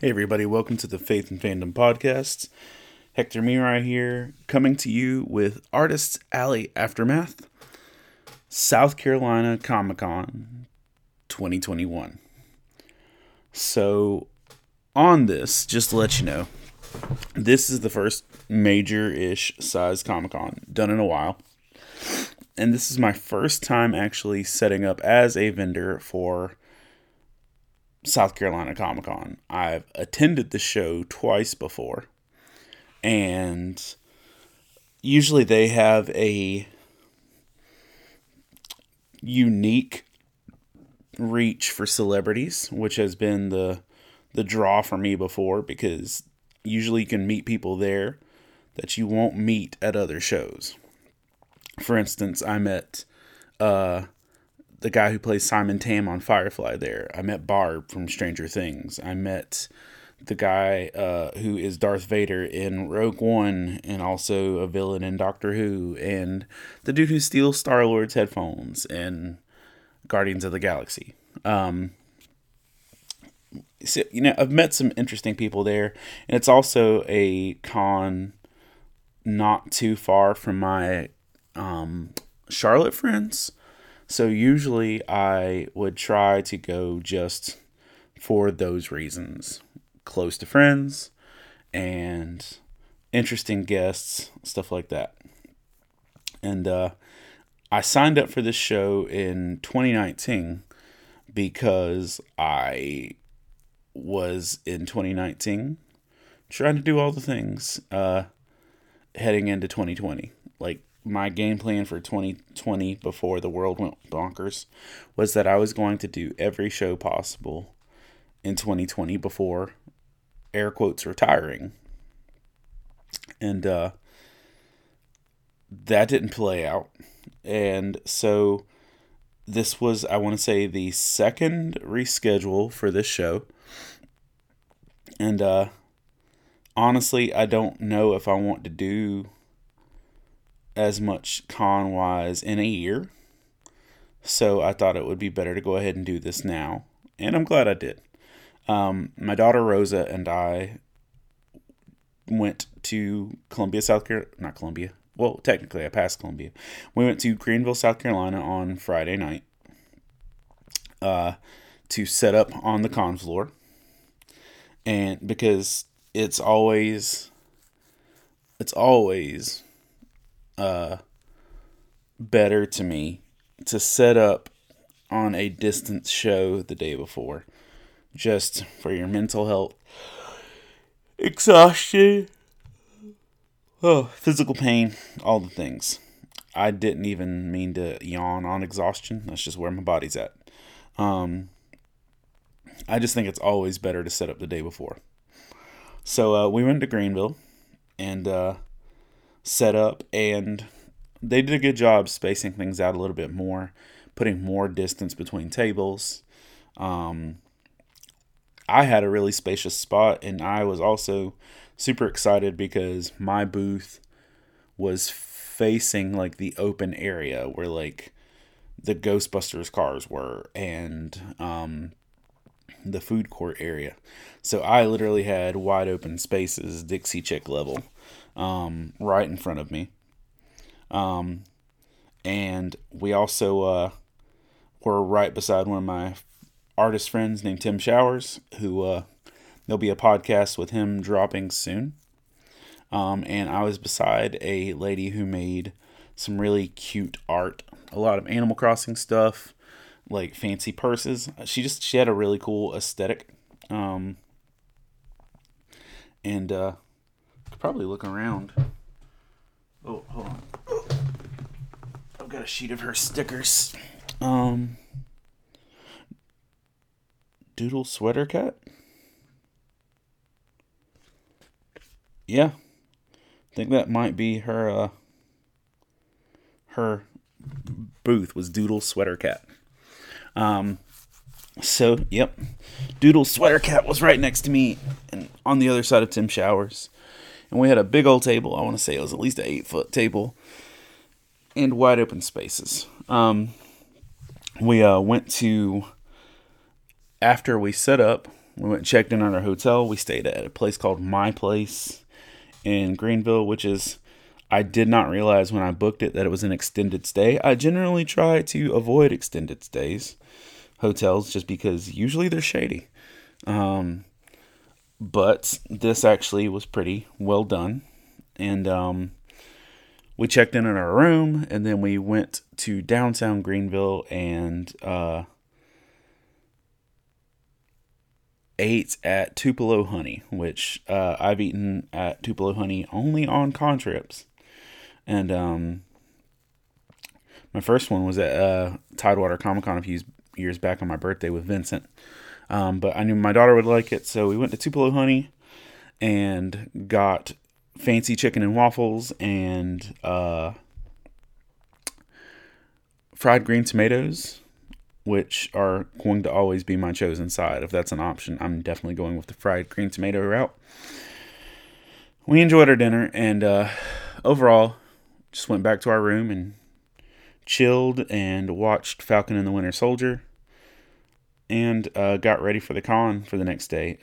Hey everybody, welcome to the Faith and Fandom Podcast. Hector Mirai here, coming to you with Artists Alley Aftermath, South Carolina Comic Con 2021. So, on this, just to let you know, this is the first major-ish size Comic Con done in a while. And this is my first time actually setting up as a vendor for South Carolina Comic Con. I've attended the show twice before, and usually they have a unique reach for celebrities, which has been the draw for me before, because usually you can meet people there that you won't meet at other shows. For instance, I met the guy who plays Simon Tam on Firefly there. I met Barb from Stranger Things. I met the guy who is Darth Vader in Rogue One and also a villain in Doctor Who, and the dude who steals Star-Lord's headphones in Guardians of the Galaxy. So, I've met some interesting people there, and it's also a con not too far from my Charlotte friends. So usually I would try to go just for those reasons. Close to friends and interesting guests, stuff like that. And I signed up for this show in 2019 because I was in 2019 trying to do all the things heading into 2020. Like, my game plan for 2020 before the world went bonkers was that I was going to do every show possible in 2020 before, air quotes, retiring. And that didn't play out. And so this was, I want to say, the second reschedule for this show. And honestly, I don't know if I want to do as much con-wise in a year. So I thought it would be better to go ahead and do this now. And I'm glad I did. My daughter Rosa and I went to Columbia, South Carolina. Not Columbia. Well, technically I passed Columbia. We went to Greenville, South Carolina on Friday night to set up on the con floor. And because it's always better to me to set up on a distance show the day before, just for your mental health, exhaustion, physical pain, all the things. I didn't even mean to yawn on exhaustion. That's just where my body's at. I just think it's always better to set up the day before. So we went to Greenville and set up, and they did a good job spacing things out a little bit more, putting more distance between tables. I had a really spacious spot, and I was also super excited because my booth was facing like the open area where like the Ghostbusters cars were, and the food court area. So I literally had wide open spaces, Dixie Chick level, right in front of me. And we also were right beside one of my artist friends named Tim Showers, who there'll be a podcast with him dropping soon. And I was beside a lady who made some really cute art, a lot of Animal Crossing stuff, like fancy purses. She had a really cool aesthetic. And could probably look around. Oh, hold on. I've got a sheet of her stickers. Doodle Sweater Cat? Yeah. I think that might be her booth was Doodle Sweater Cat. So, yep. Doodle Sweater Cat was right next to me and on the other side of Tim Showers. And we had a big old table. I want to say it was at least an 8-foot table. And wide open spaces. We went to, after we set up, We went and checked in on our hotel. We stayed at a place called My Place in Greenville, which is, I did not realize when I booked it that it was an extended stay. I generally try to avoid extended stays, hotels, just because usually they're shady. But this actually was pretty well done. And we checked in our room, and then we went to downtown Greenville and ate at Tupelo Honey, which I've eaten at Tupelo Honey only on con trips. And my first one was at Tidewater Comic Con a few years back on my birthday with Vincent. But I knew my daughter would like it, so we went to Tupelo Honey and got fancy chicken and waffles and fried green tomatoes, which are going to always be my chosen side. If that's an option, I'm definitely going with the fried green tomato route. We enjoyed our dinner, and overall, just went back to our room and chilled and watched Falcon and the Winter Soldier, and got ready for the con for the next day.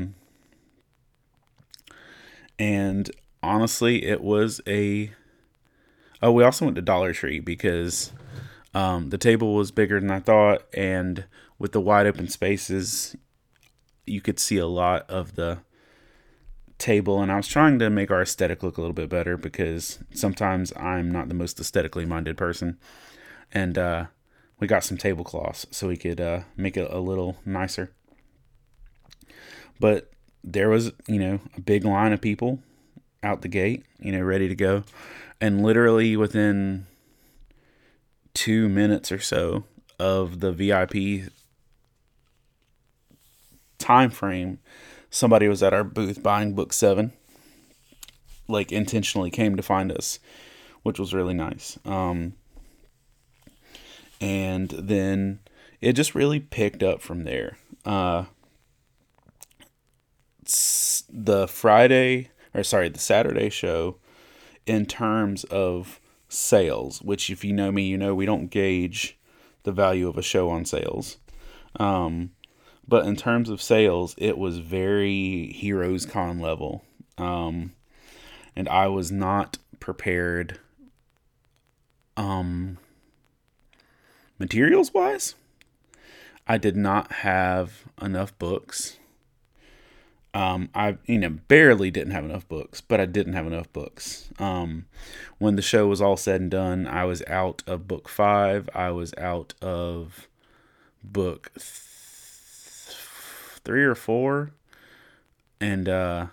And honestly, it was we also went to Dollar Tree because the table was bigger than I thought, and with the wide open spaces, you could see a lot of the table, and I was trying to make our aesthetic look a little bit better because sometimes I'm not the most aesthetically minded person. And we got some tablecloths so we could make it a little nicer. But there was, a big line of people out the gate, ready to go. And literally within 2 minutes or so of the VIP time frame, somebody was at our booth buying book 7. Like, intentionally came to find us, which was really nice. And then it just really picked up from there. The Saturday show, in terms of sales, which if you know me, we don't gauge the value of a show on sales. But in terms of sales, it was very Heroes Con level. And I was not prepared, materials wise. I did not have enough books. I barely didn't have enough books, but I didn't have enough books. When the show was all said and done, I was out of book 5. I was out of book 3 or 4. And,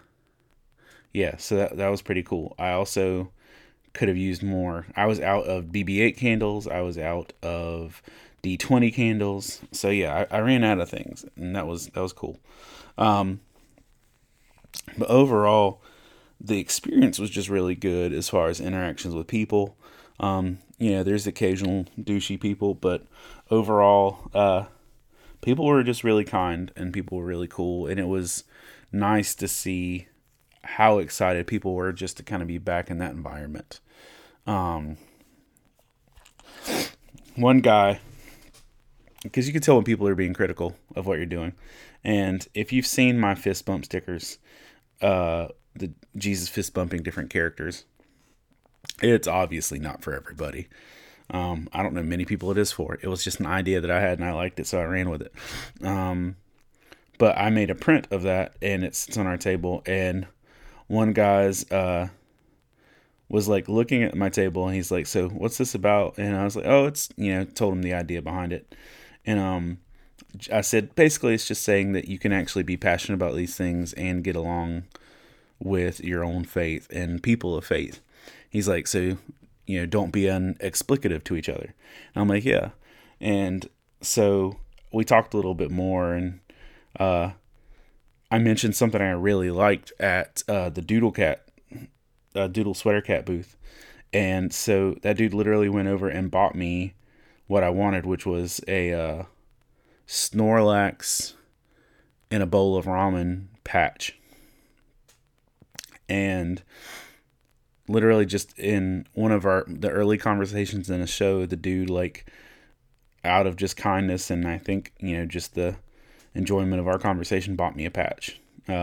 so that was pretty cool. I also could have used more. I was out of BB-8 candles. I was out of D20 candles. So yeah, I ran out of things, and that was cool. But overall, the experience was just really good as far as interactions with people. There's occasional douchey people, but overall, people were just really kind and people were really cool. And it was nice to see how excited people were just to kind of be back in that environment. One guy, because you can tell when people are being critical of what you're doing. And if you've seen my fist bump stickers, the Jesus fist bumping different characters, it's obviously not for everybody. I don't know many people it is for. It was just an idea that I had and I liked it, so I ran with it. But I made a print of that and it sits on our table, and one guy's was like looking at my table and he's like, "So what's this about?" And I was like, "Oh, it's," told him the idea behind it. And I said, basically, it's just saying that you can actually be passionate about these things and get along with your own faith and people of faith. He's like, "So, don't be unexplicative to each other." And I'm like, "Yeah." And so we talked a little bit more, and I mentioned something I really liked at the Doodle Sweater Cat booth. And so that dude literally went over and bought me what I wanted, which was a Snorlax in a bowl of ramen patch. And literally just in one of the early conversations in a show, the dude, like, out of just kindness and I think, just the enjoyment of our conversation, bought me a patch.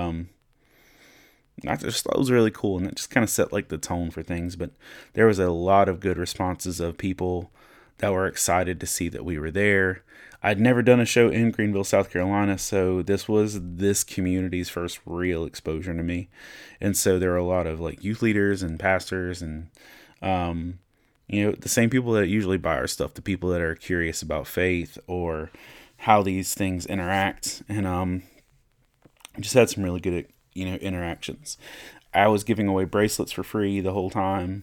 I just thought it was really cool, and it just kind of set like the tone for things. But there was a lot of good responses of people that were excited to see that we were there. I'd never done a show in Greenville, South Carolina, so this was this community's first real exposure to me. And so there were a lot of like youth leaders and pastors and the same people that usually buy our stuff, the people that are curious about faith or how these things interact. And just had some really good interactions. I was giving away bracelets for free the whole time.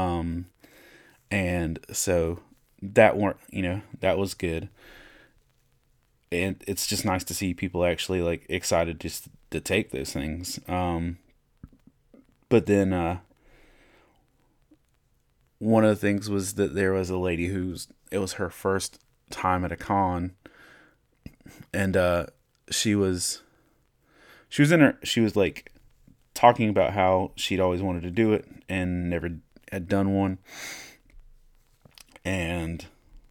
And so that was good. And it's just nice to see people actually like excited just to take those things. But then one of the things was that there was a lady it was her first time at a con, and she was like talking about how she'd always wanted to do it and never had done one. And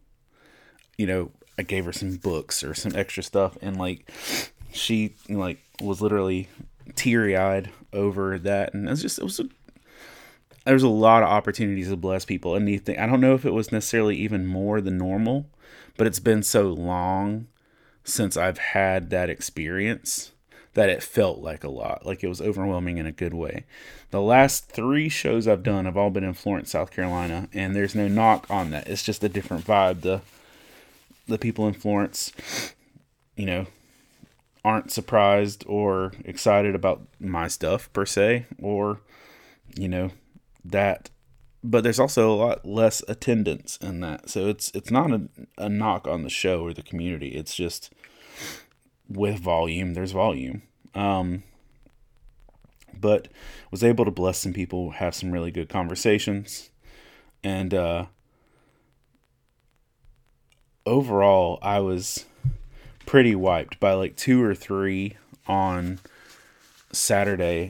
I gave her some books or some extra stuff, and like she like was literally teary-eyed over that. And there was a lot of opportunities to bless people. And I don't know if it was necessarily even more than normal, but it's been so long since I've had that experience that it felt like a lot. Like it was overwhelming in a good way. The last 3 shows I've done have all been in Florence, South Carolina, and there's no knock on that. It's just a different vibe. The people in Florence, aren't surprised or excited about my stuff per se, or, that. But there's also a lot less attendance in that. So it's not a knock on the show or the community. It's just with volume, there's volume. But was able to bless some people, have some really good conversations. And overall, I was pretty wiped by like 2 or 3 on Saturday.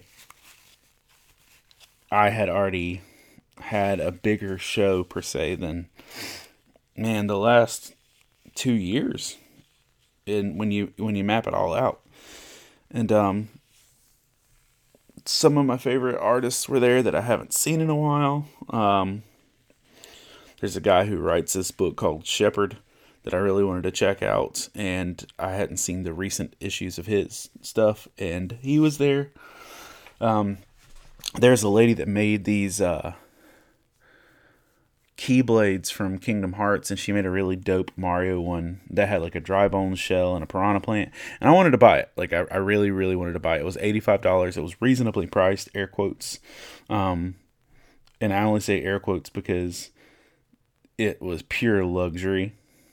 I had already had a bigger show per se than the last 2 years. And when you map it all out, and some of my favorite artists were there that I haven't seen in a while. There's a guy who writes this book called Shepherd that I really wanted to check out, and I hadn't seen the recent issues of his stuff, and he was there. There's a lady that made these keyblades from Kingdom Hearts, and she made a really dope Mario one that had like a dry bone shell and a piranha plant, and I wanted to buy it. Like I really, really wanted to buy it. It was $85. It was reasonably priced, air quotes. And I only say air quotes because it was pure luxury.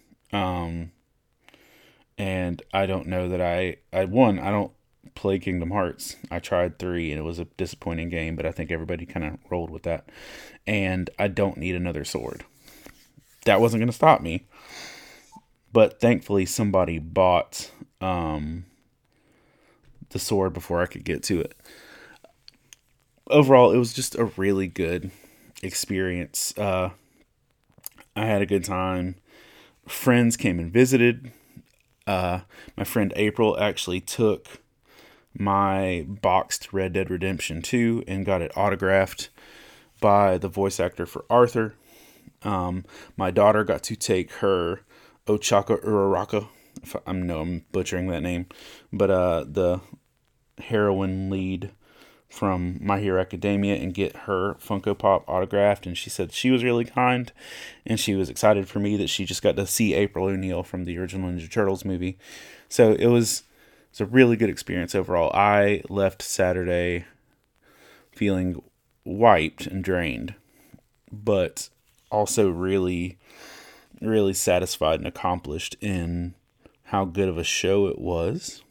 And I don't know that I don't play Kingdom Hearts. I tried 3 and it was a disappointing game, but I think everybody kind of rolled with that. And I don't need another sword. That wasn't going to stop me. But thankfully somebody bought the sword before I could get to it. Overall, it was just a really good experience. I had a good time. Friends came and visited. My friend April actually took my boxed Red Dead Redemption 2 and got it autographed by the voice actor for Arthur. My daughter got to take her Ochaka Uraraka. I'm butchering that name, but the heroine lead from My Hero Academia, and get her Funko Pop autographed. And she said she was really kind, and she was excited for me that she just got to see April O'Neil from the original Ninja Turtles movie. So it's a really good experience overall. I left Saturday feeling wiped and drained, but also really, really satisfied and accomplished in how good of a show it was.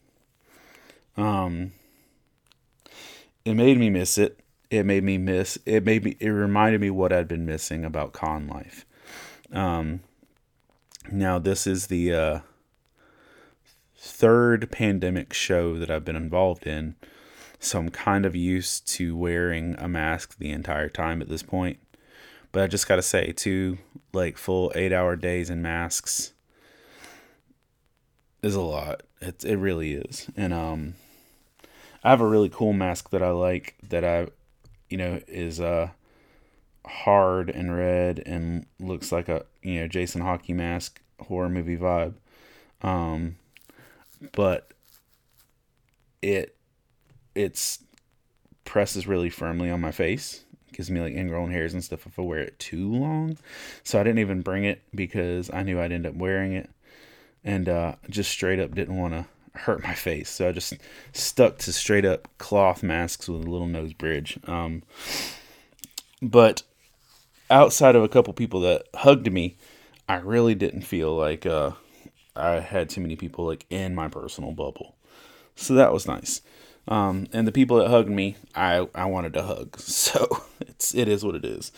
It made me miss it. It reminded me what I'd been missing about con life. Now this is the 3rd pandemic show that I've been involved in, so I'm kind of used to wearing a mask the entire time at this point. But I just gotta say, 2 like full 8-hour days in masks, is a lot. It really is. And I have a really cool mask that I like that is hard and red and looks like a Jason Hockey mask horror movie vibe. Um, but it's presses really firmly on my face. It gives me like ingrown hairs and stuff if I wear it too long. So I didn't even bring it because I knew I'd end up wearing it, and just straight up didn't want to hurt my face. So I just stuck to straight up cloth masks with a little nose bridge. But outside of a couple people that hugged me, I really didn't feel like I had too many people like in my personal bubble. So that was nice. And the people that hugged me, I wanted to hug. So it is what it is.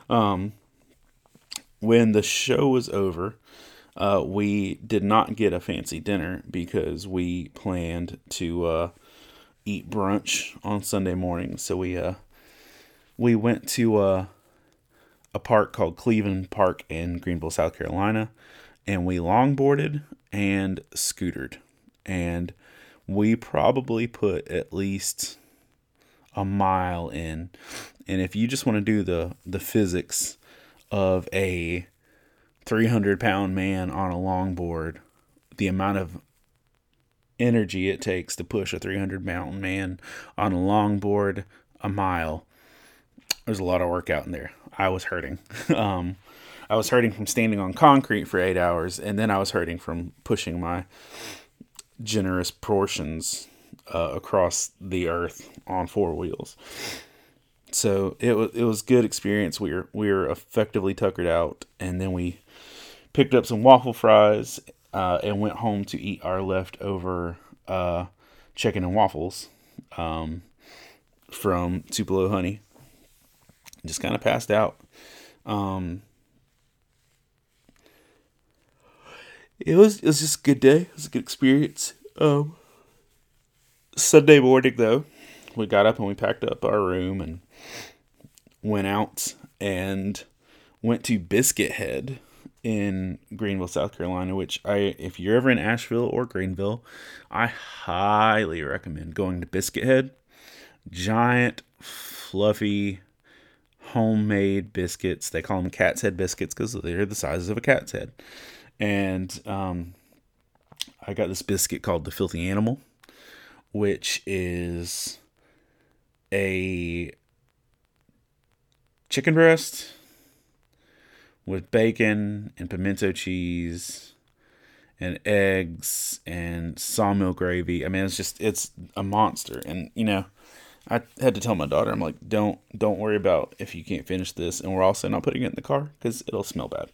When the show was over, we did not get a fancy dinner because we planned to eat brunch on Sunday morning. So we went to a park called Cleveland Park in Greenville, South Carolina, and we longboarded and scootered, and we probably put at least a mile in. And if you just want to do the physics of a 300-pound man on a longboard, the amount of energy it takes to push a 300-pound man on a longboard a mile, there's a lot of work out in there. I was hurting. I was hurting from standing on concrete for 8 hours, and then I was hurting from pushing my generous portions across the earth on four wheels. So it was good experience. We were effectively tuckered out, and then we picked up some waffle fries and went home to eat our leftover chicken and waffles from Tupelo Honey. Just kind of passed out. It was just a good day. It was a good experience. Sunday morning though, we got up and we packed up our room and went out and went to Biscuit Head in Greenville, South Carolina, which if you're ever in Asheville or Greenville, I highly recommend going to Biscuit Head. Giant, fluffy, homemade biscuits. They call them cat's head biscuits because they're the size of a cat's head. And I got this biscuit called the Filthy Animal, which is a chicken breast with bacon and pimento cheese and eggs and sawmill gravy. I mean, it's a monster. And, I had to tell my daughter, I'm like, don't worry about if you can't finish this. And we're also not putting it in the car because it'll smell bad.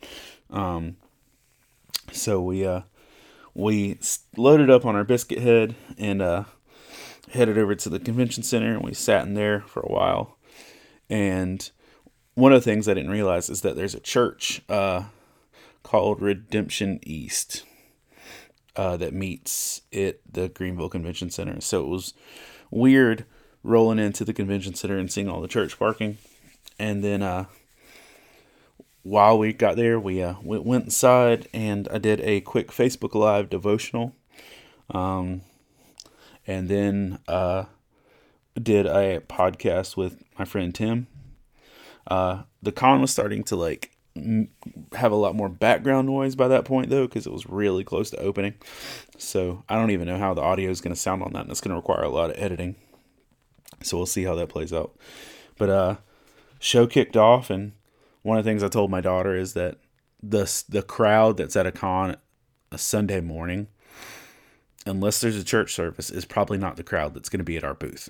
So we loaded up on our biscuit head and headed over to the convention center, and we sat in there for a while. And one of the things I didn't realize is that there's a church called Redemption East that meets at the Greenville Convention Center. So it was weird rolling into the convention center and seeing all the church parking. And then while we got there, we went inside and I did a quick Facebook Live devotional. And then did a podcast with my friend Tim. The con was starting to have a lot more background noise by that point though, because it was really close to opening. So I don't even know how the audio is going to sound on that, and it's going to require a lot of editing. So we'll see how that plays out. But show kicked off, and one of the things I told my daughter is that the crowd that's at a con a Sunday morning, unless there's a church service, is probably not the crowd that's going to be at our booth.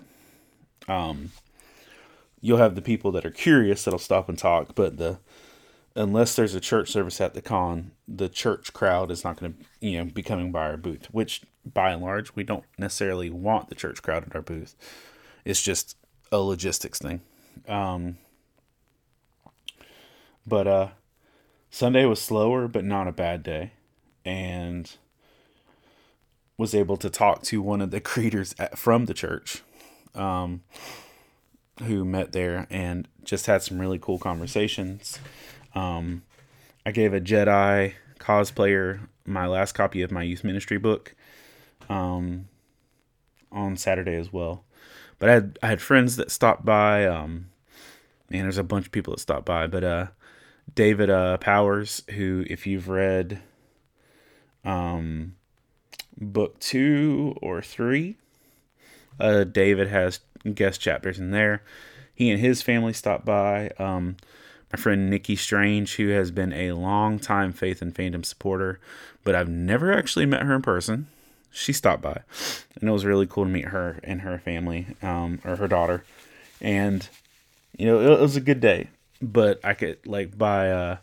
You'll have the people that are curious that'll stop and talk, but unless there's a church service at the con, the church crowd is not going to be coming by our booth, which by and large we don't necessarily want the church crowd at our booth. It's just a logistics thing. But Sunday was slower, but not a bad day. And was able to talk to one of the creators from the church who met there and just had some really cool conversations. I gave a Jedi cosplayer my last copy of my youth ministry book on Saturday as well. But I had friends that stopped by. Man, there's a bunch of people that stopped by. But David Powers, who, if you've read book 2 or 3, David has guest chapters in there. He and his family stopped by. My friend Nikki Strange, who has been a long time Faith and Fandom supporter, but I've never actually met her in person. She stopped by, and it was really cool to meet her and her family, or her daughter. And, it was a good day, but I could, by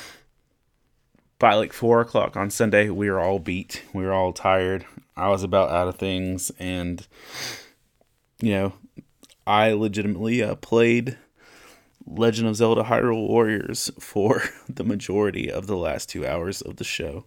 4 o'clock on Sunday, we were all beat. We were all tired. I was about out of things, and, I legitimately played Legend of Zelda Hyrule Warriors for the majority of the last 2 hours of the show.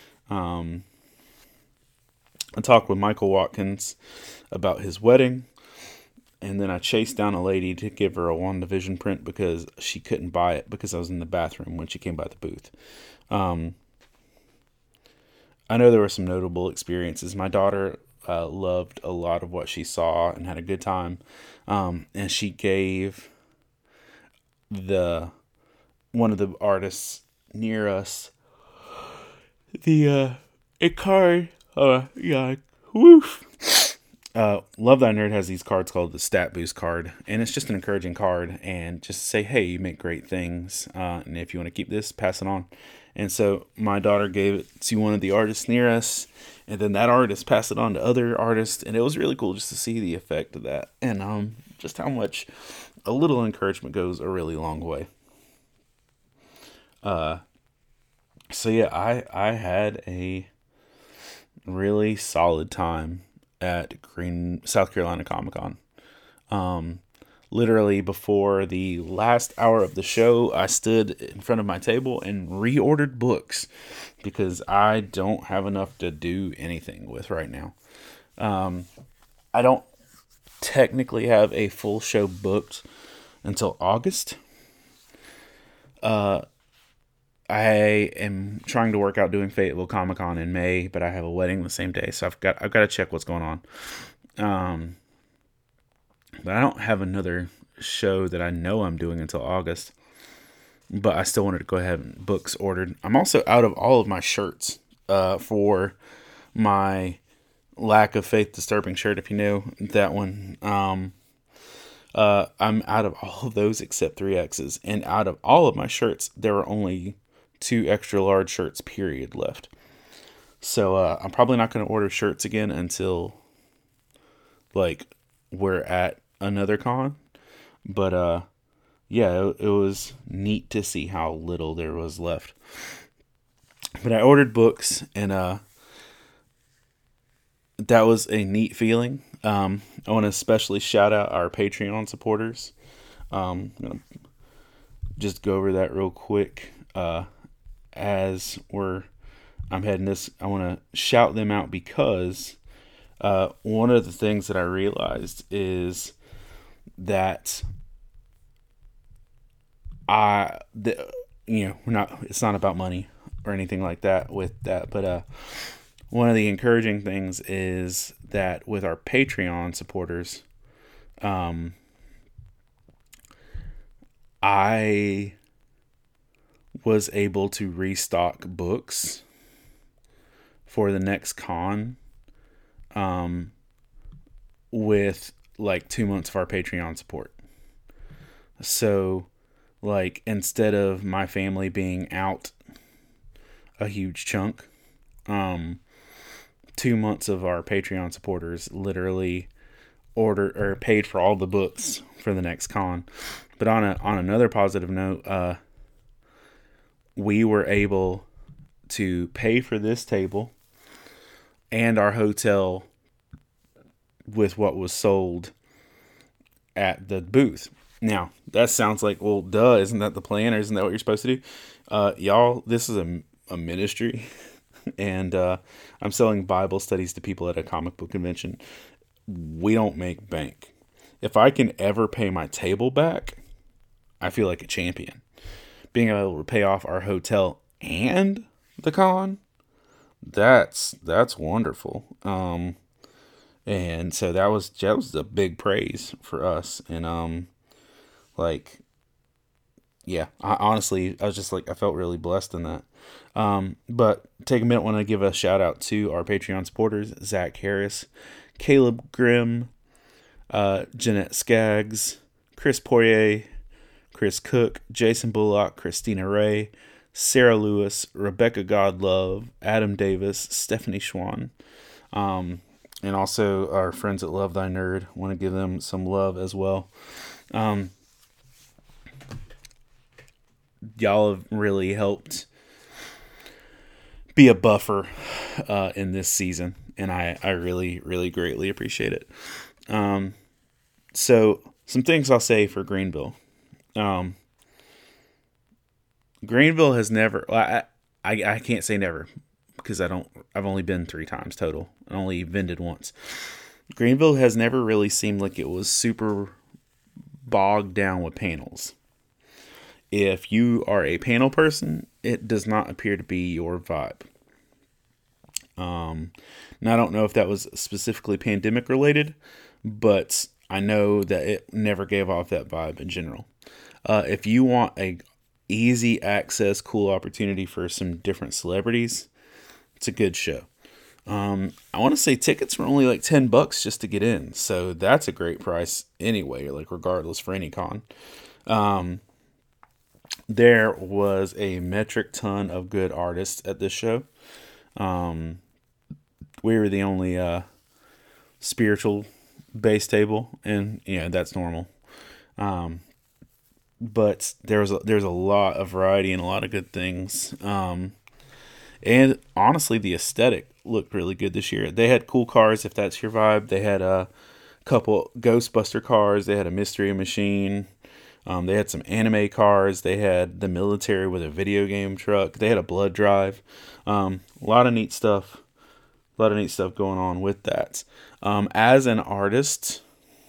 I talked with Michael Watkins about his wedding, and then I chased down a lady to give her a WandaVision print because she couldn't buy it because I was in the bathroom when she came by the booth. I know there were some notable experiences. My daughter loved a lot of what she saw and had a good time, and she gave one of the artists near us a card. Woof. Love Thy Nerd has these cards called the Stat Boost card, and it's just an encouraging card, and just say, hey, you make great things, and if you want to keep this, pass it on. And so my daughter gave it to one of the artists near us, and then that artist passed it on to other artists, and it was really cool just to see the effect of that, and just how much a little encouragement goes a really long way. So yeah, I had a really solid time at South Carolina Comic-Con. Literally before the last hour of the show, I stood in front of my table and reordered books because I don't have enough to do anything with right now. I don't technically have a full show booked until August. I am trying to work out doing Fayetteville Comic Con in May, but I have a wedding the same day, so I've got to check what's going on. But I don't have another show that I know I'm doing until August. But I still wanted to go ahead and books ordered. I'm also out of all of my shirts for my Lack of Faith Disturbing shirt, if you know that one. I'm out of all of those except 3X's. And out of all of my shirts, there were only 2 extra large shirts, period, left. So I'm probably not going to order shirts again until we're at another con. But yeah, it was neat to see how little there was left. But I ordered books, and that was a neat feeling. I want to especially shout out our Patreon supporters. I'm going to just go over that real quick. As I'm heading this, I want to shout them out because one of the things that I realized is that it's not about money or anything like that with that, but one of the encouraging things is that with our Patreon supporters, I was able to restock books for the next con with 2 months of our Patreon support. So instead of my family being out a huge chunk, 2 months of our Patreon supporters literally ordered or paid for all the books for the next con. But on another positive note, we were able to pay for this table and our hotel with what was sold at the booth. Now, that sounds like, well, duh, isn't that the plan, or isn't that what you're supposed to do? Y'all, this is a ministry, and I'm selling Bible studies to people at a comic book convention. We don't make bank. If I can ever pay my table back, I feel like a champion. Being able to pay off our hotel and the con, That's wonderful. And so that was a big praise for us. And like yeah, I was just like, I felt really blessed in that. But take a minute, want to give a shout out to our Patreon supporters: Zach Harris, Caleb Grimm, Jeanette Skaggs, Chris Poirier, Chris Cook, Jason Bullock, Christina Ray, Sarah Lewis, Rebecca Godlove, Adam Davis, Stephanie Schwann, and also our friends at Love Thy Nerd. Want to give them some love as well. Um, y'all have really helped be a buffer in this season, and I really, really greatly appreciate it. So, some things I'll say for Greenville. Um, Greenville has never. I can't say never because I don't. I've only been 3 times total. I only vended once. Greenville has never really seemed like it was super bogged down with panels. If you are a panel person, it does not appear to be your vibe. Now I don't know if that was specifically pandemic related, but I know that it never gave off that vibe in general. If you want a easy access, cool opportunity for some different celebrities, it's a good show. I want to say tickets were only like $10 just to get in, so that's a great price anyway. Like regardless for any con. There was a metric ton of good artists at this show. We were the only spiritual base table, and that's normal. But there's a lot of variety and a lot of good things. And honestly, the aesthetic looked really good this year. They had cool cars, if that's your vibe. They had a couple Ghostbuster cars. They had a Mystery Machine. They had some anime cars. They had the military with a video game truck. They had a blood drive. A lot of neat stuff. A lot of neat stuff going on with that. As an artist,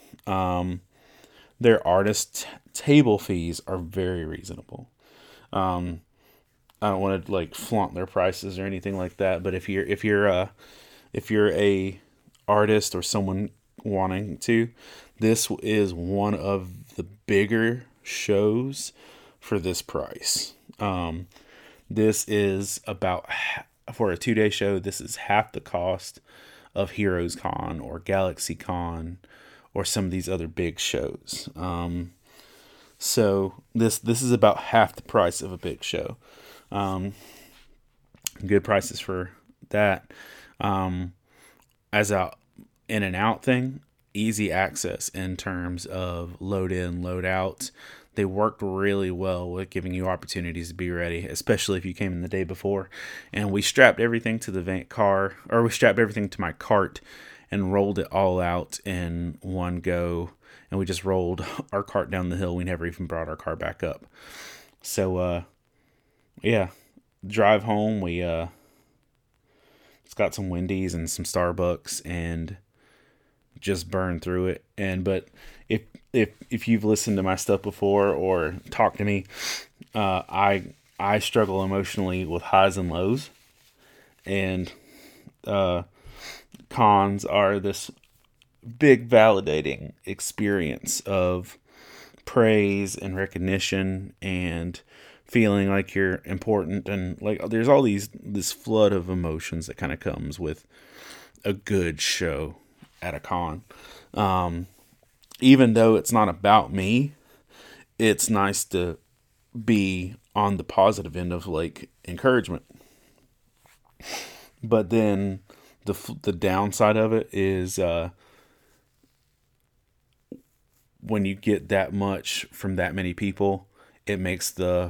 their artist table fees are very reasonable. I don't want to like flaunt their prices or anything like that, but if you're a artist or someone wanting to, this is one of the bigger shows for this price. This is about, for a 2-day show, this is half the cost of Heroes Con or Galaxy Con or some of these other big shows. So this is about half the price of a big show. Good prices for that. As a in and out thing, easy access in terms of load in, load out. They worked really well with giving you opportunities to be ready, especially if you came in the day before. And we strapped everything to the we strapped everything to my cart and rolled it all out in one go. And we just rolled our cart down the hill. We never even brought our car back up. So, yeah, drive home. We it's got some Wendy's and some Starbucks and just burn through it. But if you've listened to my stuff before or talked to me, I struggle emotionally with highs and lows, and cons are this big validating experience of praise and recognition and feeling like you're important, and like there's all this flood of emotions that kind of comes with a good show at a con. Even though it's not about me, it's nice to be on the positive end of like encouragement. But then the downside of it is when you get that much from that many people, it makes the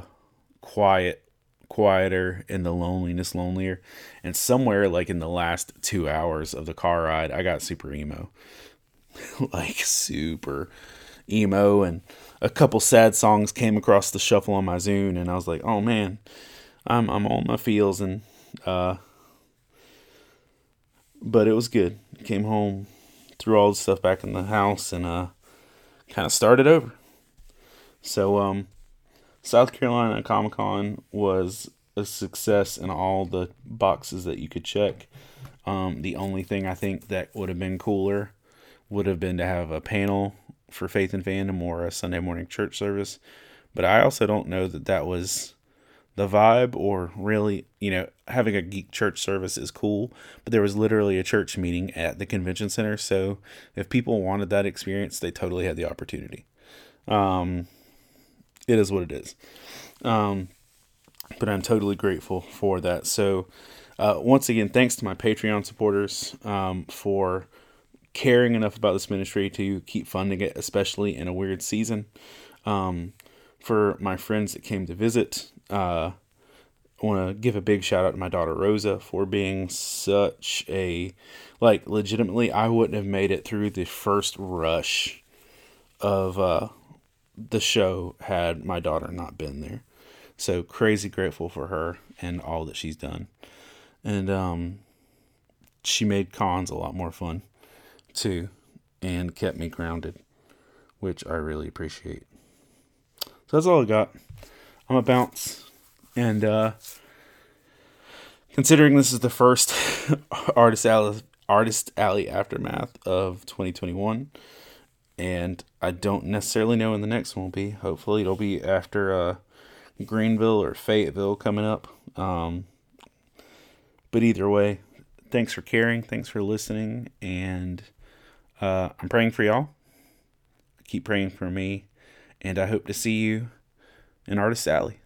quieter and the loneliness lonelier. And somewhere like in the last 2 hours of the car ride, I got super emo. Like super emo, and a couple sad songs came across the shuffle on my Zune, and I was like, oh man, I'm on my feels. And but it was good. Came home, threw all the stuff back in the house, and kind of started over. So South Carolina Comic Con was a success in all the boxes that you could check. The only thing I think that would have been cooler would have been to have a panel for Faith and Fandom or a Sunday morning church service. But I also don't know that that was the vibe, or really, having a geek church service is cool, but there was literally a church meeting at the convention center. So if people wanted that experience, they totally had the opportunity. It is what it is. But I'm totally grateful for that. So, once again, thanks to my Patreon supporters for caring enough about this ministry to keep funding it, especially in a weird season. For my friends that came to visit, I want to give a big shout out to my daughter Rosa for being such a, legitimately, I wouldn't have made it through the first rush of the show had my daughter not been there. So crazy grateful for her and all that she's done. And she made cons a lot more fun too, and kept me grounded, which I really appreciate. So that's all I got. I'm a bounce. And considering this is the first Artist Alley Aftermath of 2021, and I don't necessarily know when the next one will be. Hopefully it'll be after Greenville or Fayetteville coming up. But either way, thanks for caring. Thanks for listening. And I'm praying for y'all. Keep praying for me. And I hope to see you in Artist Alley.